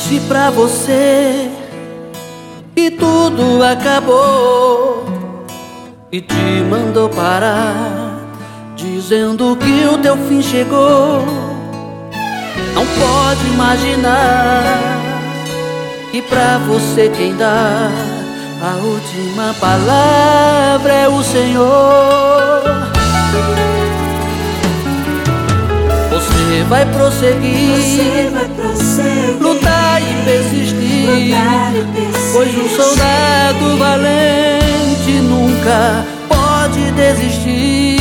disse pra você que tudo acabou e te mandou parar, dizendo que o teu fim chegou. Não pode imaginar que pra você quem dá a última palavra é o Senhor. Você vai prosseguir, lutar e persistir, pois um soldado valente nunca pode desistir.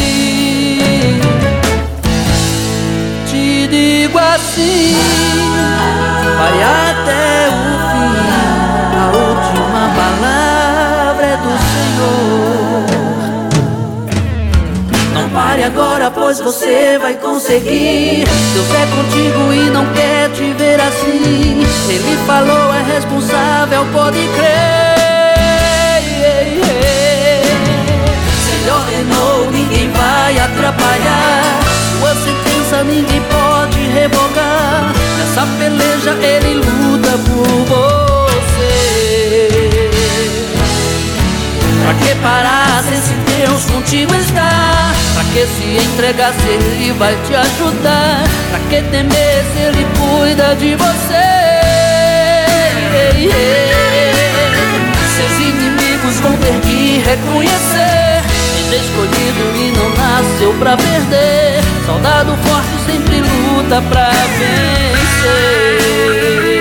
Te digo assim, vai até o fim, a última palavra é do Senhor. Não pare agora, pois você vai conseguir. Deus é contigo e não quer te ver assim. Ele falou, é responsável, pode crer. Se ele ordenou, ninguém vai atrapalhar. Sua sentença ninguém pode revogar. Nessa peleja ele luta por você. Pra que parar se esse Deus contigo está? Pra que se entregar se Ele vai te ajudar? Pra que temer se Ele cuida de você? Seus inimigos vão ter que reconhecer: ele é escolhido e não nasceu pra perder. Soldado forte sempre luta pra vencer.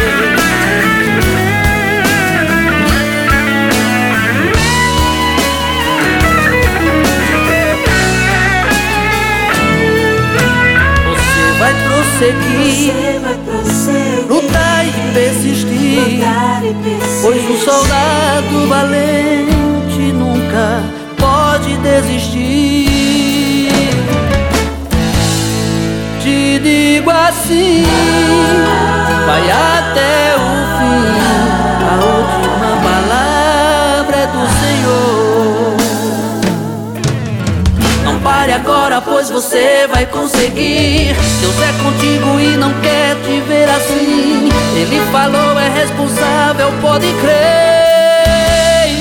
Você vai prosseguir, lutar e persistir, pois um soldado valente nunca pode desistir. Te digo assim, vai até o fim, a última palavra é do Senhor. Não pare agora, pois você vai conseguir. Deus é contigo e não quer te ver assim. Ele falou, é responsável, pode crer.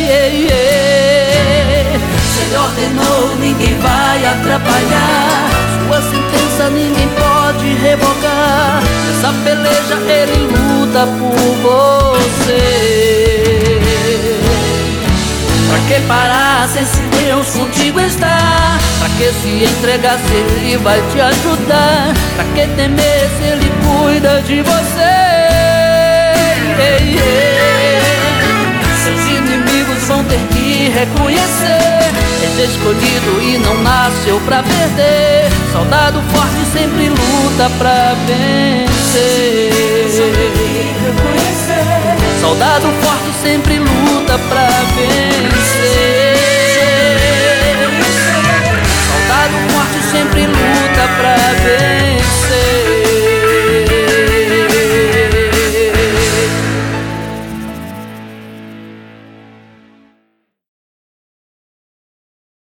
Se ele ordenou, ninguém vai atrapalhar. Sua sentença ninguém pode revogar. Nessa peleja ele luta por você. Pra que parar se esse Deus contigo está? Pra que se entregar se Ele vai te ajudar? Pra que temer se Ele cuida de você? Seus inimigos vão ter que reconhecer: ele é escolhido e não nasceu pra perder. Soldado forte sempre luta pra vencer. Soldado forte sempre luta pra vencer.